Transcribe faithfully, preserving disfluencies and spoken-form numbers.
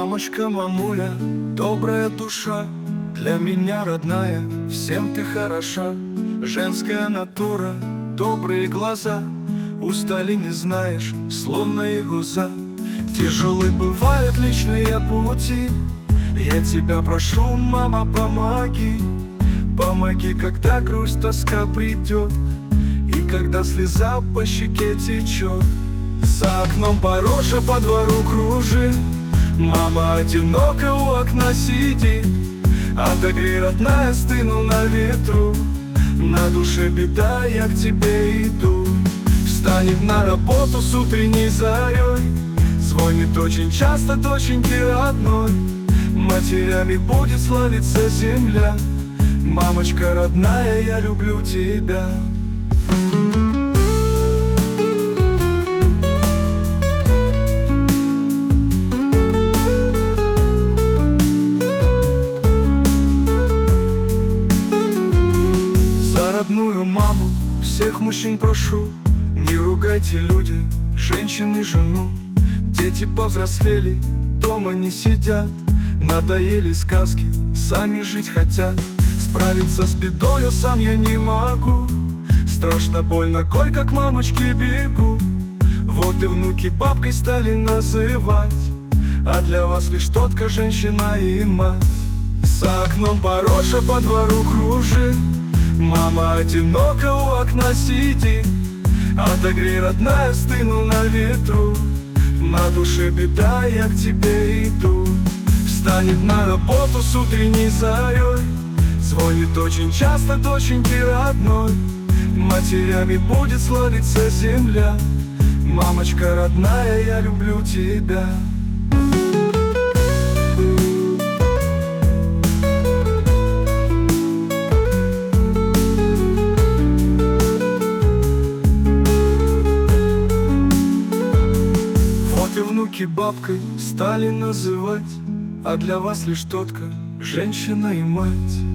Мамочка, мамуля, добрая душа, для меня родная, всем ты хороша. Женская натура, добрые глаза, устали не знаешь, словно и гуза. Тяжелы бывают личные пути, я тебя прошу, мама, помоги. Помоги, когда грусть, тоска придет, и когда слеза по щеке течет. За окном пороже по двору кружит, мама одиноко у окна сидит. Отогрей, родная, стыну на ветру, на душе беда, я к тебе иду. Встанет на работу с утренней зарей, звонит очень часто доченьки родной. Матерями будет славиться земля, мамочка родная, я люблю тебя. За родную маму всех мужчин прошу, не ругайте, люди, женщины, жену. Дети повзрослели, дома не сидят, надоели сказки, сами жить хотят. Справиться с бедою сам я не могу, страшно больно, горько к мамочке бегу. Вот и внуки бабкой стали называть, а для вас лишь тотка, женщина и мать. За окном пороже по двору кружит, мама одиноко у окна сидит. Отогрей, родная, стыну на ветру, на душе беда, я к тебе иду. Встанет на работу с утренней зарей, звонит очень часто доченьки родной. Матерями будет славиться земля, мамочка родная, я люблю тебя. Вот и внуки бабкой стали называть, а для вас лишь тотка, женщина и мать.